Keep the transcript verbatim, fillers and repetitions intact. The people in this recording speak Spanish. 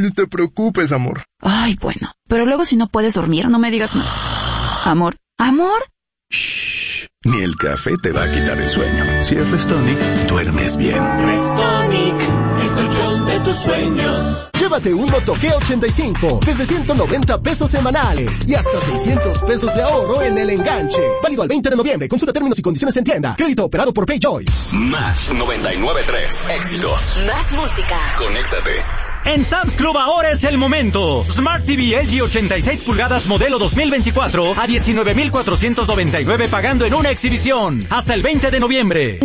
Ni te preocupes, amor. Ay, bueno. Pero luego si no puedes dormir, no me digas nada. Amor, amor. Shh. Ni el café te va a quitar el sueño. Si es Restonic, duermes bien. Restonic, el colchón de tus sueños. Llévate un Moto G ochenta y cinco desde ciento noventa pesos semanales y hasta seiscientos pesos de ahorro en el enganche. Válido al veinte de noviembre. Consulta términos y condiciones en tienda. Crédito operado por PayJoy. Más noventa y nueve punto tres. Éxitos. Más música. Conéctate. En Sam's Club ahora es el momento. Smart T V L G ochenta y seis pulgadas modelo dos mil veinticuatro a diecinueve mil cuatrocientos noventa y nueve pagando en una exhibición. Hasta el veinte de noviembre.